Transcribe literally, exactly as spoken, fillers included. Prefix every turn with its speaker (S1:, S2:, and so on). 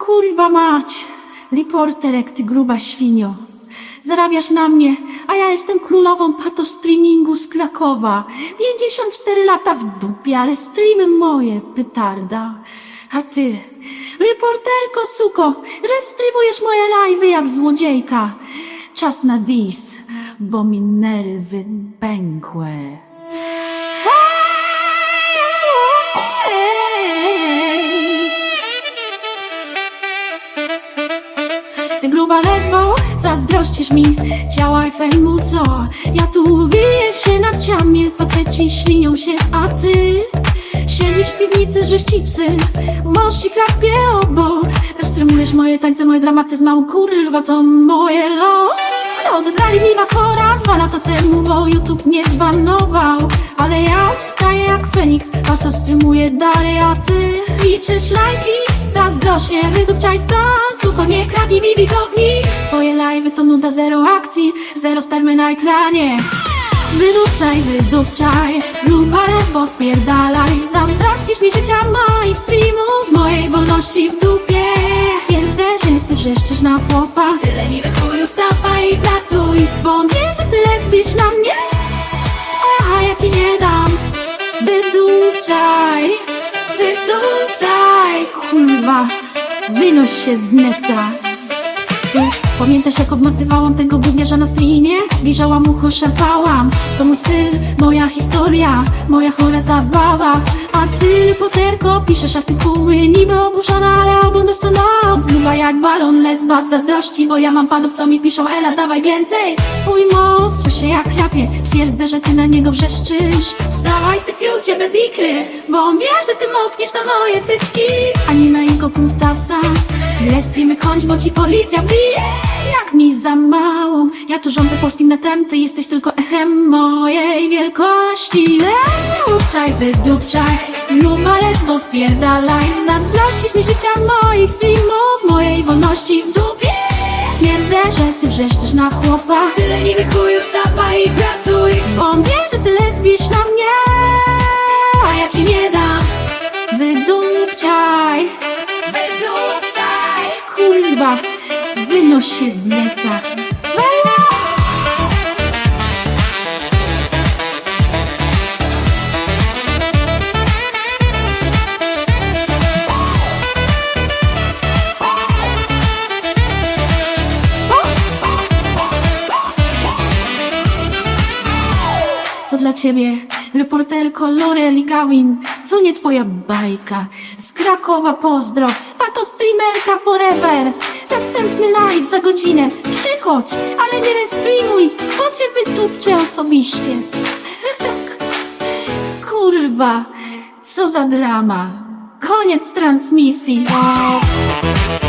S1: Kurwa mać, reporterek, ty gruba świnio. Zarabiasz na mnie, a ja jestem królową patostreamingu z Krakowa. pięćdziesiąt cztery lata w dupie, ale streamy moje, pytarda. A ty, reporterko suko, restrywujesz moje live'y jak złodziejka. Czas na dis, bo mi nerwy pękłe. Ty gruba lesbo, zazdrościsz mi ciała i fejmu, co? Ja tu wiję się na ciamie, faceci ślinią się, a ty siedzisz w piwnicy, żrysz chipsy, mąż ci chrapie obok. Streamujesz moje tańce, moje dramaty z małą kurwa, to moje lo. Odebrali mi Makora dwa lata temu, bo YouTube mnie zbanował. Ale ja wstaję jak Feniks, a to streamuję dalej, a ty liczysz lajki, zazdrośnie, wydupczaj stąd, suko, nie kradnij mi widowni. Twoje live'y to nuda, zero akcji, zero spermy na ekranie. Wydupczaj, wydupczaj, gruba lesbo, spierdalaj. Zazdrościsz mi życia moich streamów, mojej wolności w dupie. Wierzę, że ty wrzeszczysz na chłopa, tyle niby chuju, wstawaj i pracuj, bo on wie, że ty lesbisz na mnie, a ja ci nie dam. Wydupczaj, wydupczaj, kurwa, wynoś się z neta. Pamiętasz, jak obmacywałam tego gówniarza na streamie? Zbliżałam ucho, szarpałam. To mój styl, moja historia, moja chora zabawa. A ty, reporterko, piszesz artykuły, niby oburzona, ale oglądasz co noc. Gruba jak balon, lesba z zazdrości, bo ja mam panów, co mi piszą, Ela, dawaj więcej. Twój mąż słyszę jak chrapie, twierdzę, że ty na niego wrzeszczysz. Wstawaj, ty fiucie bez ikry, bo on wie, że ty mokniesz na moje cycki. Ani na jego kutasa, byle streamy kończ, bo ci policja bije. Jak mi za mało, ja tu rządzę polskim netem, ty jesteś tylko echem mojej wielkości. Wydupczaj, wydupczaj, gruba lesbo, spierdalaj. Zazdrościsz mi życia moich streamów, mojej wolności w dupie. Twierdzę, że ty wrzeszczysz na chłopa, tyle niby chuju, wstawaj i pracuj, bo on wie, że ty lesbisz na mnie, a ja ci nie dam. Wydupczaj, wydupczaj, kurwa, wynoś się z neta. To dla ciebie, reporterko Loreli Gawin, co nie twoja bajka. Z Krakowa pozdro, patostreamerka forever. Następny live za godzinę, przychodź, ale nie restreamuj, bo cię wytupczę osobiście. Kurwa, co za drama. Koniec transmisji. Wow.